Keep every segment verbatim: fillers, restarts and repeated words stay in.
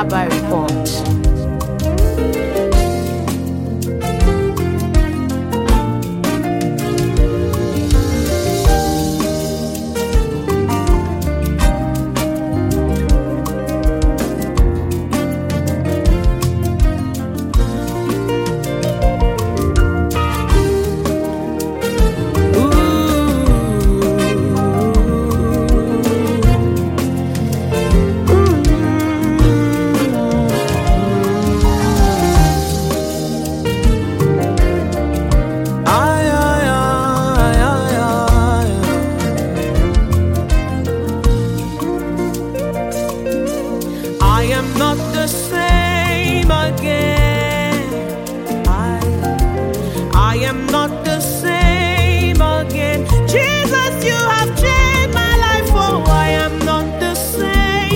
Alaba Report. I am not the same again. I, I am not the same again. Jesus, you have changed my life. Oh, I am not the same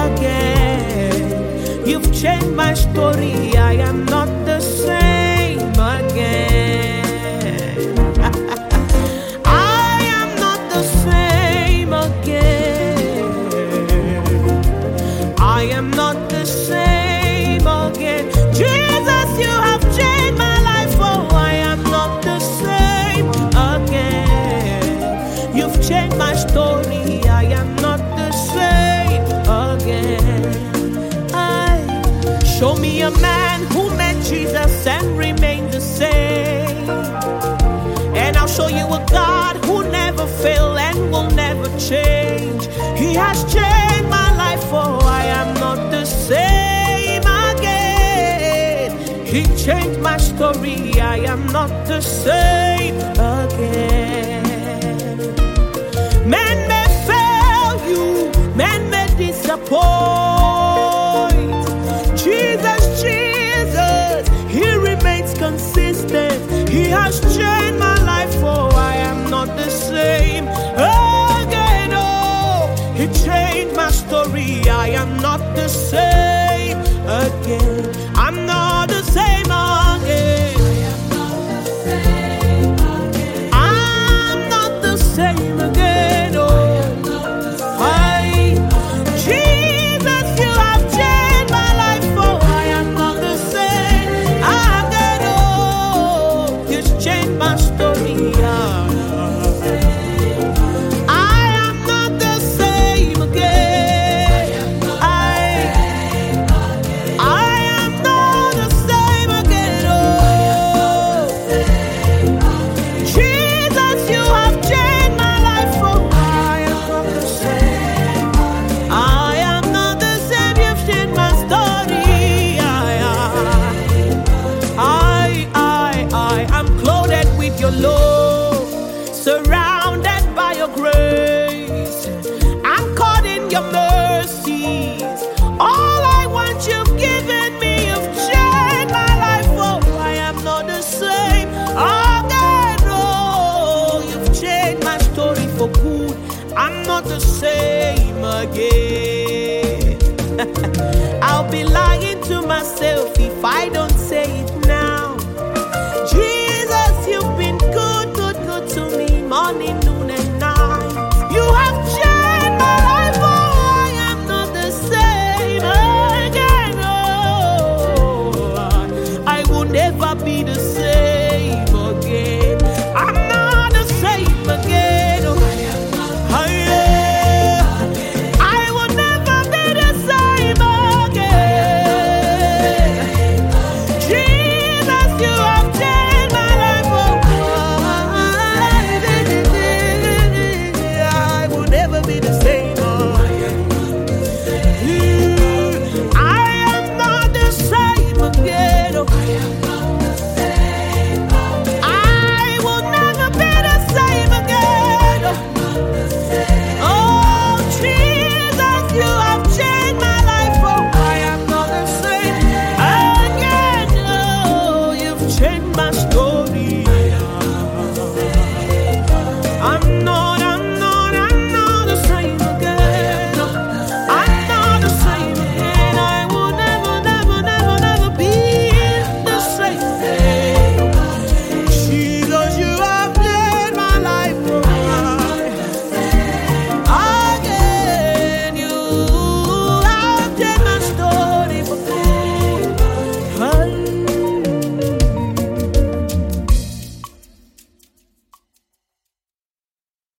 again. You've changed my story. I am not the same again. I am not the same again. I am not the same again. Jesus, you have changed my life. Oh, I am not the same again. You've changed my story. I am not the same again. I, show me a man who met Jesus and remained the same. And I'll show you a God who never failed and will never change. He has changed my life. Oh, I am not the same again. He changed my story. I am not the same again. Men may fail you, men may disappoint. Jesus, Jesus, He remains consistent. He has changed my life. Oh, I am not the same again. Oh, He changed my story. I am not the same again. I'm not the same again. I'm not the same again. Oh, I, Jesus, you have changed my life. Oh, I am not the same again. Oh, you changed my story. Yeah. Your love, surrounded by your grace, I'm caught in your mercies. All I want, you've given me, you've changed my life. Oh, I am not the same again. Oh, you've changed my story for good. I'm not the same again. I'll be lying to myself if I don't